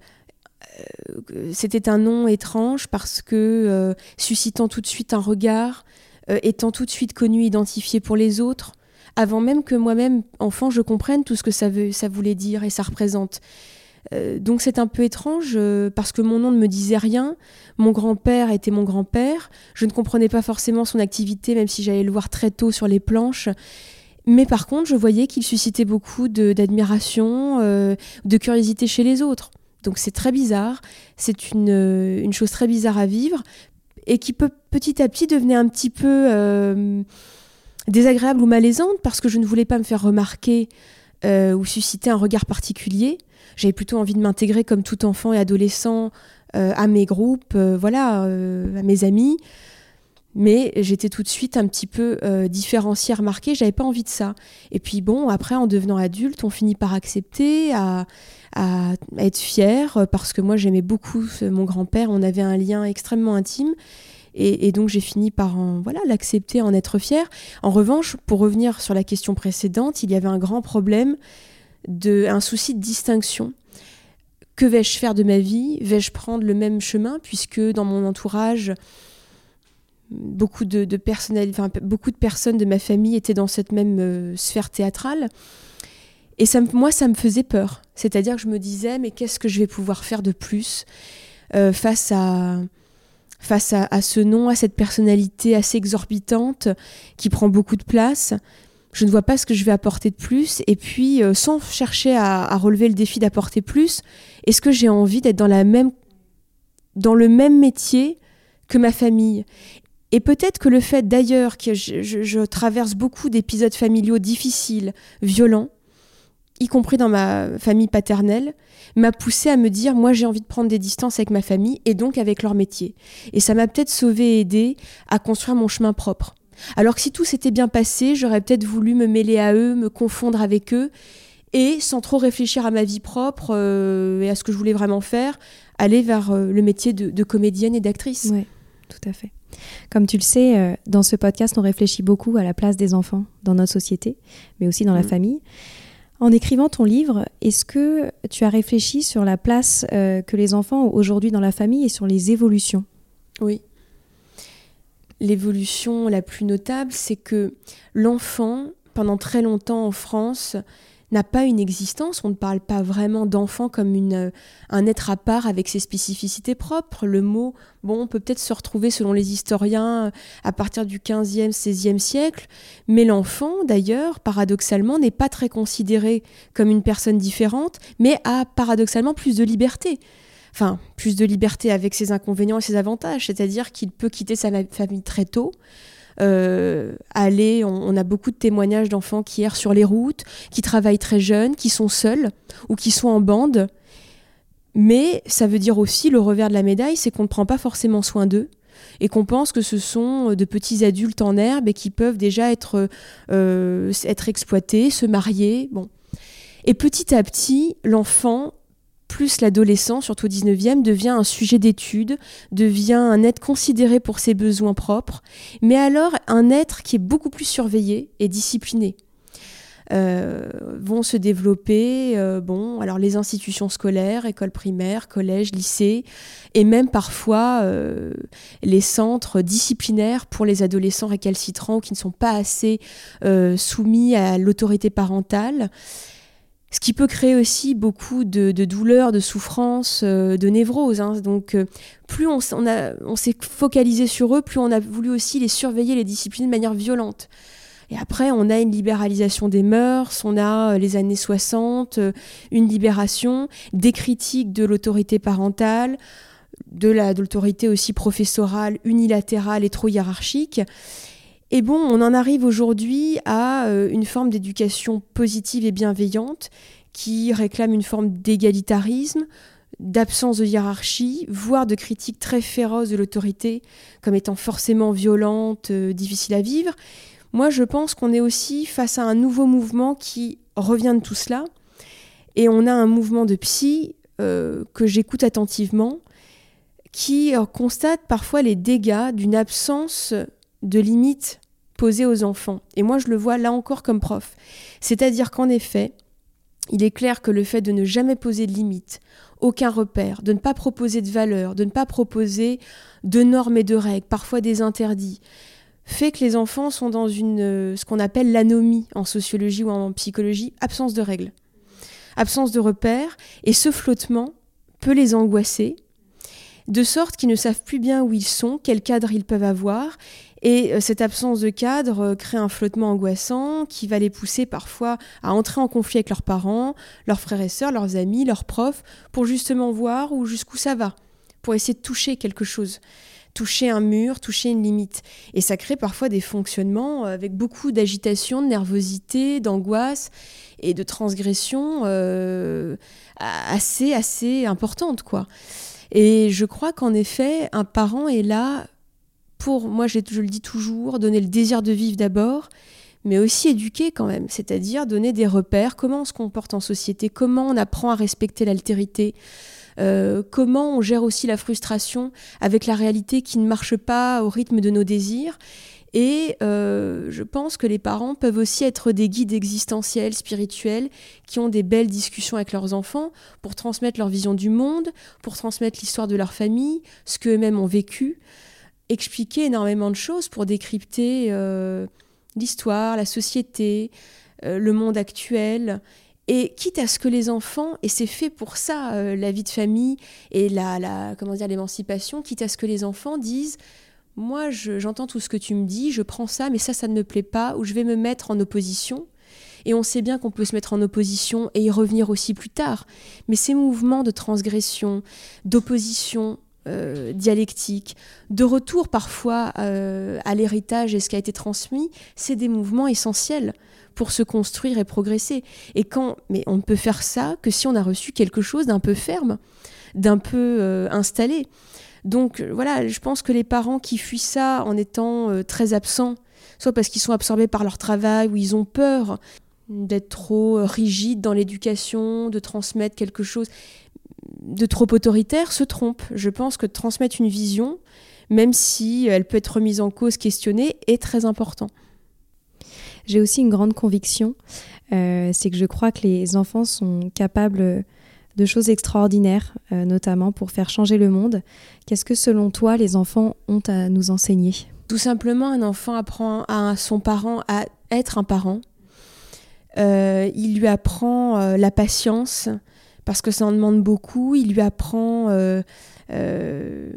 [SPEAKER 2] euh, c'était un nom étrange parce que, euh, suscitant tout de suite un regard, Euh, étant tout de suite connu, identifié pour les autres, avant même que moi-même, enfant, je comprenne tout ce que ça, veut, ça voulait dire et ça représente. Euh, donc c'est un peu étrange euh, parce que mon nom ne me disait rien. Mon grand-père était mon grand-père. Je ne comprenais pas forcément son activité, même si j'allais le voir très tôt sur les planches. Mais par contre, je voyais qu'il suscitait beaucoup de, d'admiration, euh, de curiosité chez les autres. Donc c'est très bizarre. C'est une, une chose très bizarre à vivre, et qui peut petit à petit devenir un petit peu euh, désagréable ou malaisante parce que je ne voulais pas me faire remarquer euh, ou susciter un regard particulier. J'avais plutôt envie de m'intégrer comme tout enfant et adolescent euh, à mes groupes, euh, voilà, euh, à mes amis. Mais j'étais tout de suite un petit peu euh, différenciée, remarquée, j'avais pas envie de ça. Et puis bon, après, en devenant adulte, on finit par accepter, à, à, à être fière, parce que moi, j'aimais beaucoup mon grand-père, on avait un lien extrêmement intime, et, et donc j'ai fini par en, voilà, l'accepter, en être fière. En revanche, pour revenir sur la question précédente, il y avait un grand problème, de, un souci de distinction. Que vais-je faire de ma vie ? Vais-je prendre le même chemin, puisque dans mon entourage... Beaucoup de, de, personnel, enfin, beaucoup de personnes de ma famille étaient dans cette même euh, sphère théâtrale. Et ça, moi, ça me faisait peur. C'est-à-dire que je me disais, mais qu'est-ce que je vais pouvoir faire de plus euh, face, à, face à, à ce nom, à cette personnalité assez exorbitante qui prend beaucoup de place. Je ne vois pas ce que je vais apporter de plus. Et puis, euh, sans chercher à, à relever le défi d'apporter plus, est-ce que j'ai envie d'être dans, la même, dans le même métier que ma famille ? Et peut-être que le fait d'ailleurs que je, je, je traverse beaucoup d'épisodes familiaux difficiles, violents, y compris dans ma famille paternelle, m'a poussée à me dire, moi j'ai envie de prendre des distances avec ma famille et donc avec leur métier. Et ça m'a peut-être sauvée et aidée à construire mon chemin propre. Alors que si tout s'était bien passé, j'aurais peut-être voulu me mêler à eux, me confondre avec eux, et sans trop réfléchir à ma vie propre euh, et à ce que je voulais vraiment faire, aller vers euh, le métier de, de comédienne et d'actrice.
[SPEAKER 1] Oui, tout à fait. Comme tu le sais, euh, dans ce podcast, on réfléchit beaucoup à la place des enfants dans notre société, mais aussi dans mmh. la famille. En écrivant ton livre, est-ce que tu as réfléchi sur la place euh, que les enfants ont aujourd'hui dans la famille et sur les évolutions ?
[SPEAKER 2] Oui. L'évolution la plus notable, c'est que l'enfant, pendant très longtemps en France, n'a pas une existence. On ne parle pas vraiment d'enfant comme une, un être à part avec ses spécificités propres. Le mot, bon, on peut peut-être se retrouver selon les historiens à partir du quinzième, seizième siècle, mais l'enfant, d'ailleurs, paradoxalement, n'est pas très considéré comme une personne différente, mais a paradoxalement plus de liberté. Enfin, plus de liberté avec ses inconvénients et ses avantages, c'est-à-dire qu'il peut quitter sa famille très tôt. Euh, aller, on, on a beaucoup de témoignages d'enfants qui errent sur les routes, qui travaillent très jeunes, qui sont seuls ou qui sont en bande. Mais ça veut dire aussi, le revers de la médaille, c'est qu'on ne prend pas forcément soin d'eux. et qu'on pense que ce sont de petits adultes en herbe et qui peuvent déjà être, euh, être exploités, se marier. Bon. Et petit à petit, l'enfant, plus l'adolescent, surtout au dix-neuvième, devient un sujet d'étude, devient un être considéré pour ses besoins propres, mais alors un être qui est beaucoup plus surveillé et discipliné. Euh, vont se développer euh, bon, alors les institutions scolaires, écoles primaires, collèges, lycées, et même parfois euh, les centres disciplinaires pour les adolescents récalcitrants ou qui ne sont pas assez euh, soumis à l'autorité parentale. Ce qui peut créer aussi beaucoup de, de douleurs, de souffrances, euh, de névroses. Hein. Donc, euh, plus on, on, a, on s'est focalisé sur eux, plus on a voulu aussi les surveiller, les discipliner de manière violente. Et après, on a une libéralisation des mœurs, on a euh, les années soixante, euh, une libération, des critiques de l'autorité parentale, de, la, de l'autorité aussi professorale, unilatérale et trop hiérarchique. Et bon, on en arrive aujourd'hui à euh, une forme d'éducation positive et bienveillante qui réclame une forme d'égalitarisme, d'absence de hiérarchie, voire de critique très féroce de l'autorité comme étant forcément violente, euh, difficile à vivre. Moi, je pense qu'on est aussi face à un nouveau mouvement qui revient de tout cela. Et on a un mouvement de psy euh, que j'écoute attentivement, qui euh, constate parfois les dégâts d'une absence de limites posées aux enfants. Et moi, je le vois là encore comme prof. C'est-à-dire qu'en effet, il est clair que le fait de ne jamais poser de limites, aucun repère, de ne pas proposer de valeurs, de ne pas proposer de normes et de règles, parfois des interdits, fait que les enfants sont dans une, ce qu'on appelle l'anomie en sociologie ou en psychologie, absence de règles, absence de repères, et ce flottement peut les angoisser, de sorte qu'ils ne savent plus bien où ils sont, quel cadre ils peuvent avoir, et cette absence de cadre crée un flottement angoissant qui va les pousser parfois à entrer en conflit avec leurs parents, leurs frères et sœurs, leurs amis, leurs profs, pour justement voir où, jusqu'où ça va, pour essayer de toucher quelque chose, toucher un mur, toucher une limite. Et ça crée parfois des fonctionnements avec beaucoup d'agitation, de nervosité, d'angoisse et de transgression euh, assez, assez importantes, quoi. Et je crois qu'en effet, un parent est là pour, moi je, je le dis toujours, donner le désir de vivre d'abord, mais aussi éduquer quand même, c'est-à-dire donner des repères, comment on se comporte en société, comment on apprend à respecter l'altérité, euh, comment on gère aussi la frustration avec la réalité qui ne marche pas au rythme de nos désirs. Et euh, je pense que les parents peuvent aussi être des guides existentiels, spirituels, qui ont des belles discussions avec leurs enfants pour transmettre leur vision du monde, pour transmettre l'histoire de leur famille, ce qu'eux-mêmes ont vécu, expliquer énormément de choses pour décrypter euh, l'histoire, la société, euh, le monde actuel. Et quitte à ce que les enfants, et c'est fait pour ça, euh, la vie de famille et la, la, comment dire, l'émancipation, quitte à ce que les enfants disent « Moi, je, j'entends tout ce que tu me dis, je prends ça, mais ça, ça ne me plaît pas, ou je vais me mettre en opposition. » Et on sait bien qu'on peut se mettre en opposition et y revenir aussi plus tard. Mais ces mouvements de transgression, d'opposition, Euh, dialectique, de retour parfois euh, à l'héritage et ce qui a été transmis, c'est des mouvements essentiels pour se construire et progresser. Et quand, mais on ne peut faire ça que si on a reçu quelque chose d'un peu ferme, d'un peu euh, installé. Donc voilà, je pense que les parents qui fuient ça en étant euh, très absents, soit parce qu'ils sont absorbés par leur travail ou ils ont peur d'être trop euh, rigides dans l'éducation, de transmettre quelque chose de trop autoritaire, se trompe. Je pense que transmettre une vision, même si elle peut être remise en cause, questionnée, est très important.
[SPEAKER 1] J'ai aussi une grande conviction, euh, c'est que je crois que les enfants sont capables de choses extraordinaires, euh, notamment pour faire changer le monde. Qu'est-ce que, selon toi, les enfants ont à nous enseigner ?
[SPEAKER 2] Tout simplement, un enfant apprend à son parent à être un parent. Euh, il lui apprend euh, la patience, parce que ça en demande beaucoup. Il lui apprend euh, euh,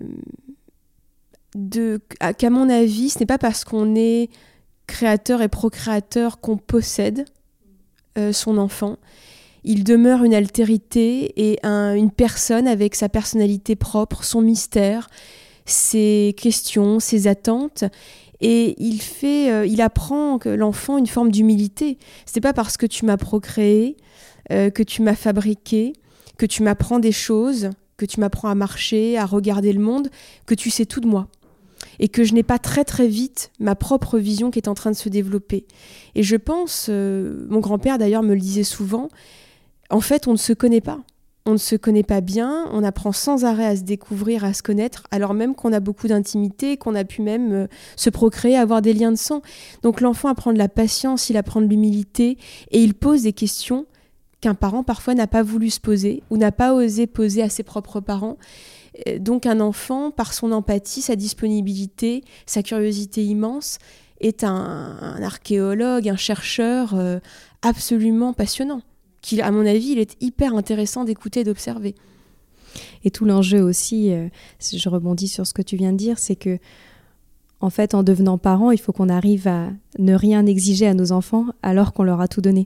[SPEAKER 2] de, qu'à mon avis, ce n'est pas parce qu'on est créateur et procréateur qu'on possède euh, son enfant. Il demeure une altérité et un, une personne avec sa personnalité propre, son mystère, ses questions, ses attentes. Et il, fait, euh, il apprend que l'enfant une forme d'humilité. Ce n'est pas parce que tu m'as procréé, euh, que tu m'as fabriqué, que tu m'apprends des choses, que tu m'apprends à marcher, à regarder le monde, que tu sais tout de moi. et que je n'ai pas très très vite ma propre vision qui est en train de se développer. Et je pense, euh, mon grand-père d'ailleurs me le disait souvent, en fait on ne se connaît pas. On ne se connaît pas bien, on apprend sans arrêt à se découvrir, à se connaître, alors même qu'on a beaucoup d'intimité, qu'on a pu même euh, se procréer, avoir des liens de sang. Donc l'enfant apprend de la patience, il apprend de l'humilité, et il pose des questions qu'un parent parfois n'a pas voulu se poser, ou n'a pas osé poser à ses propres parents. Donc un enfant, par son empathie, sa disponibilité, sa curiosité immense, est un, un archéologue, un chercheur euh, absolument passionnant. Qui, à mon avis, il est hyper intéressant d'écouter et d'observer.
[SPEAKER 1] Et tout l'enjeu aussi, euh, je rebondis sur ce que tu viens de dire, c'est que, en fait, en devenant parent, il faut qu'on arrive à ne rien exiger à nos enfants alors qu'on leur a tout donné.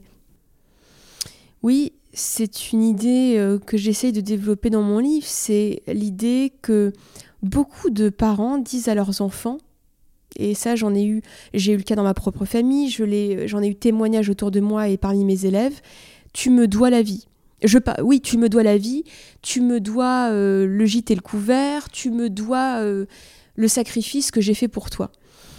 [SPEAKER 2] Oui, c'est une idée euh, que j'essaye de développer dans mon livre. C'est l'idée que beaucoup de parents disent à leurs enfants, et ça, j'en ai eu, j'ai eu le cas dans ma propre famille, je l'ai, j'en ai eu témoignage autour de moi et parmi mes élèves. Tu me dois la vie. Je, oui, tu me dois la vie, tu me dois euh, le gîte et le couvert, tu me dois euh, le sacrifice que j'ai fait pour toi.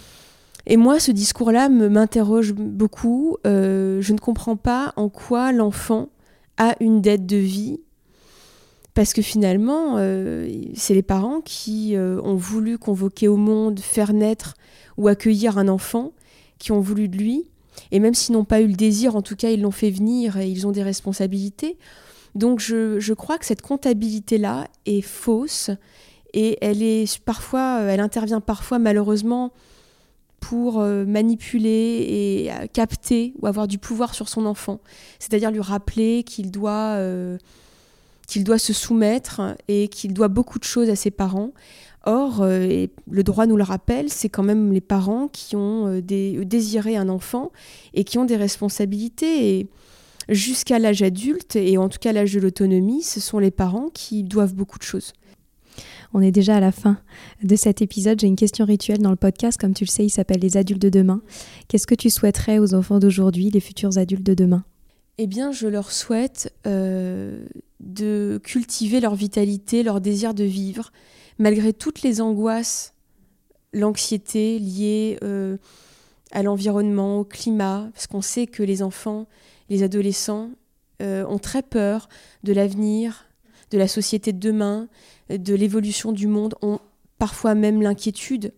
[SPEAKER 2] Et moi, ce discours-là me, m'interroge beaucoup. Euh, je ne comprends pas en quoi l'enfant a une dette de vie, parce que finalement, euh, c'est les parents qui euh, ont voulu convoquer au monde, faire naître ou accueillir un enfant, qui ont voulu de lui. Et même s'ils n'ont pas eu le désir, en tout cas, ils l'ont fait venir et ils ont des responsabilités. Donc, je, je crois que cette comptabilité-là est fausse et elle est parfois, elle intervient parfois malheureusement pour euh, manipuler et euh, capter ou avoir du pouvoir sur son enfant. C'est-à-dire lui rappeler qu'il doit, euh, qu'il doit se soumettre et qu'il doit beaucoup de choses à ses parents. Or, euh, et le droit nous le rappelle, c'est quand même les parents qui ont euh, des, désiré un enfant et qui ont des responsabilités. Et jusqu'à l'âge adulte, et en tout cas l'âge de l'autonomie, ce sont les parents qui doivent beaucoup de choses.
[SPEAKER 1] On est déjà à la fin de cet épisode. J'ai une question rituelle dans le podcast. Comme tu le sais, il s'appelle Les adultes de demain. Qu'est-ce que tu souhaiterais aux enfants d'aujourd'hui, les futurs adultes de demain ?
[SPEAKER 2] Eh bien, je leur souhaite euh, de cultiver leur vitalité, leur désir de vivre, malgré toutes les angoisses, l'anxiété liée euh, à l'environnement, au climat, parce qu'on sait que les enfants, les adolescents euh, ont très peur de l'avenir, de la société de demain, de l'évolution du monde, ont parfois même l'inquiétude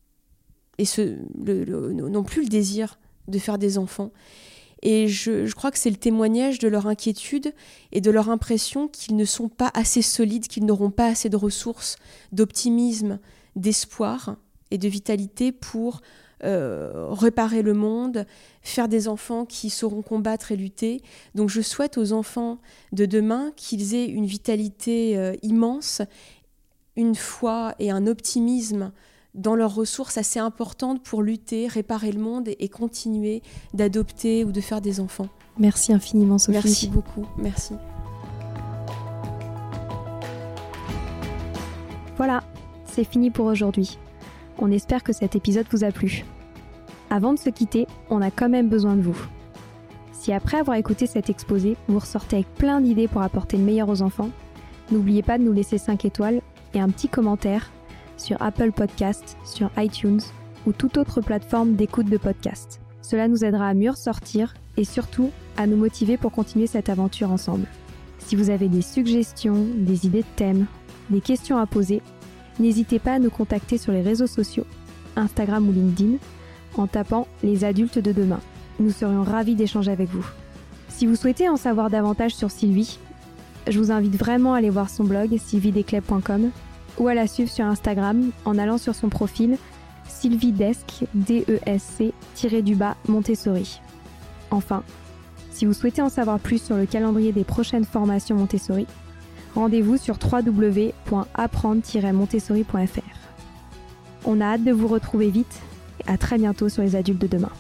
[SPEAKER 2] et ce, le, le, n'ont plus le désir de faire des enfants. Et je, je crois que c'est le témoignage de leur inquiétude et de leur impression qu'ils ne sont pas assez solides, qu'ils n'auront pas assez de ressources, d'optimisme, d'espoir et de vitalité pour euh, réparer le monde, faire des enfants qui sauront combattre et lutter. Donc je souhaite aux enfants de demain qu'ils aient une vitalité euh, immense, une foi et un optimisme dans leurs ressources assez importantes pour lutter, réparer le monde et, et continuer d'adopter ou de faire des enfants.
[SPEAKER 1] Merci infiniment, Sophie.
[SPEAKER 2] Merci beaucoup, merci.
[SPEAKER 1] Voilà, c'est fini pour aujourd'hui. On espère que cet épisode vous a plu. Avant de se quitter, on a quand même besoin de vous. Si après avoir écouté cet exposé, vous ressortez avec plein d'idées pour apporter le meilleur aux enfants, n'oubliez pas de nous laisser cinq étoiles et un petit commentaire sur Apple Podcasts, sur iTunes ou toute autre plateforme d'écoute de podcast. Cela nous aidera à mieux ressortir et surtout à nous motiver pour continuer cette aventure ensemble. Si vous avez des suggestions, des idées de thèmes, des questions à poser, n'hésitez pas à nous contacter sur les réseaux sociaux, Instagram ou LinkedIn, en tapant « Les adultes de demain ». Nous serions ravis d'échanger avec vous. Si vous souhaitez en savoir davantage sur Sylvie, je vous invite vraiment à aller voir son blog sylvie desclés point com ou à la suivre sur Instagram en allant sur son profil sylviedesc, D E S C, tiré du bas, Montessori. Enfin, si vous souhaitez en savoir plus sur le calendrier des prochaines formations Montessori, rendez-vous sur w w w point apprendre tiret montessori point f r. On a hâte de vous retrouver vite et à très bientôt sur les adultes de demain.